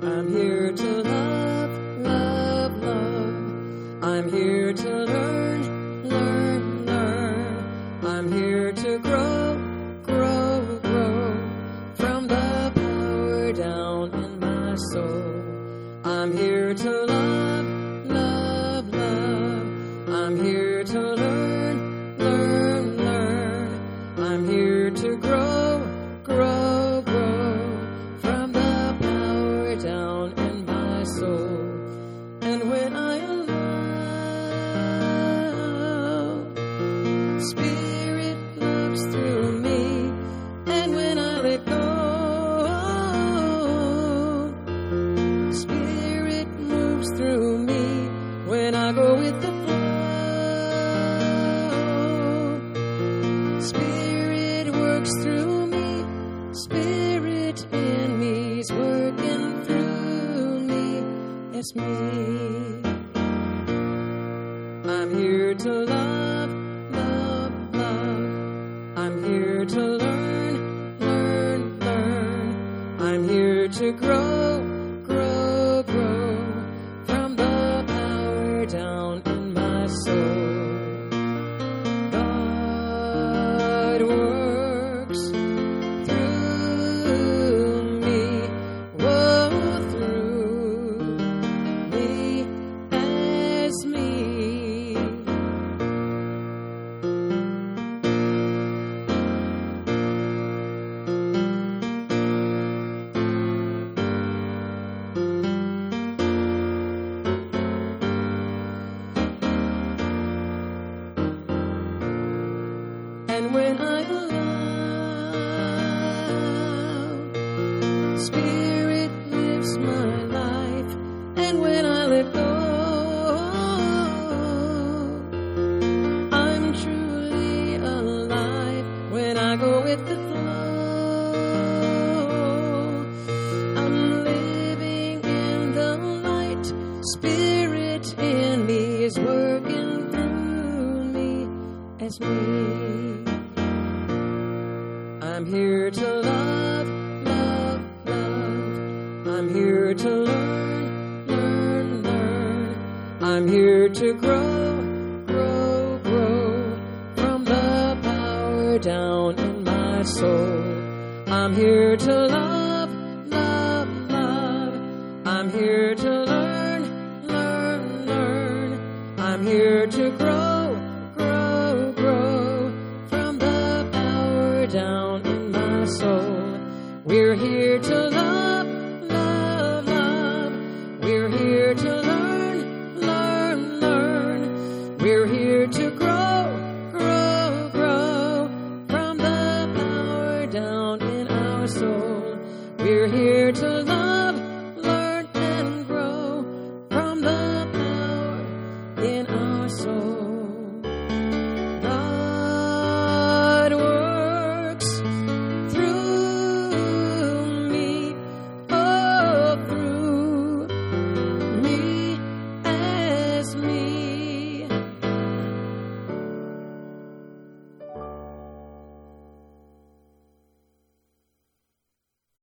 I'm here to love, love, love. I'm here to learn, learn, learn. I'm here to grow, grow, grow. From the power down in my soul. I'm here to love, love, love. I'm here to learn, learn, learn. I'm here to grow, grow, grow. From the power down in my soul. And when I allow, Spirit looks through me. And when I let go, Spirit moves through me. When I go with the flow, Spirit works through me. Spirit in me is working through me. It's me. I'm here to love, love, love. I'm here to learn, learn, learn. I'm here to grow, grow, grow. From the power down in my soul. God works through me, whoa, through me as me. And when I allow, Spirit lives my life. And when I let go, I'm truly alive. When I go with the flow, I'm living in the light. Spirit in me is working through me as me. I'm here to love, love, love. I'm here to learn, learn, learn. I'm here to grow, grow, grow. From the power down in my soul. I'm here to love, love, love. I'm here to learn, learn, learn. I'm here to grow, grow, grow. From the power down in my soul. We're here to love, love, love. We're here to learn, learn, learn. We're here to grow, grow, grow. From the power down in our soul. We're here to love,